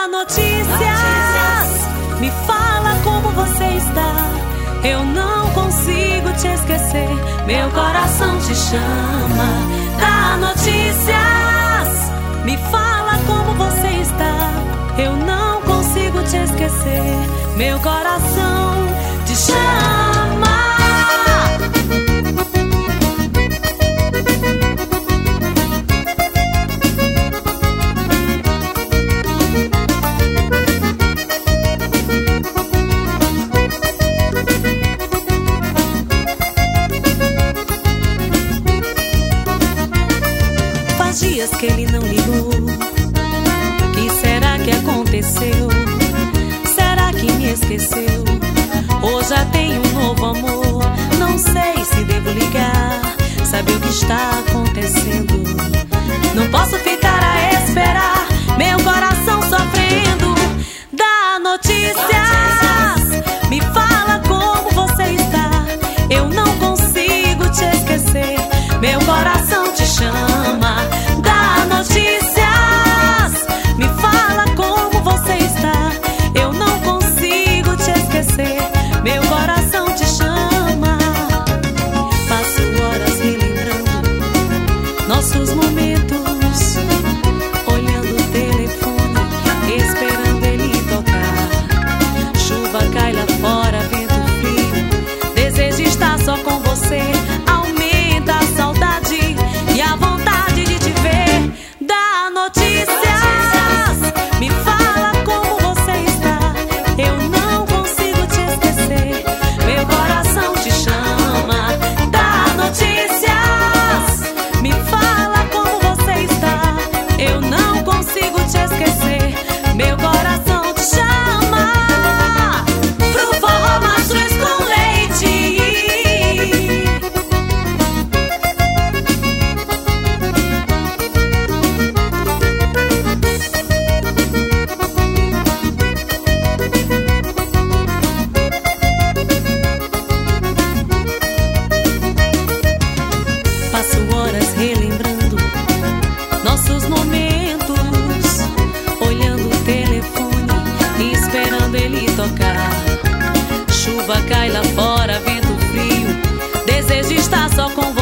Dá notícias, me fala como você está. Eu não consigo te esquecer, meu coração te chama. Dá notícias, me fala como você está. Eu não consigo te esquecer, meu coração te chama. Faz dias que ele não ligou. Que será que aconteceu? Será que me esqueceu? Ou já tem um novo amor? Não sei se devo ligar, saber o que está acontecendo. Não posso ficar a esperar, meu coração sofrendo. Dá notícias, me fala como você está. Eu não consigo te esquecer, meu coração te chama. Dá notícias, me fala como você está. Eu não consigo te esquecer, meu coração te chama. Passo horas relembrando nossos momentos, olhando o telefone, esperando ele tocar. Chuva cai lá fora, vento frio, desejo estar só com você. Aumenta a saudade e a vontade de te ver. Dá notícias, me fala como você está. Eu não consigo te esquecer, meu coração te chama. Dá notícias, me fala como você está. Eu não consigo te esquecer, meu coração te chama. Pro forró mastruz com leite. Passo horas relembrando nossos momentos, olhando o telefone e esperando ele tocar. Chuva cai lá fora, vento frio, desejo estar só com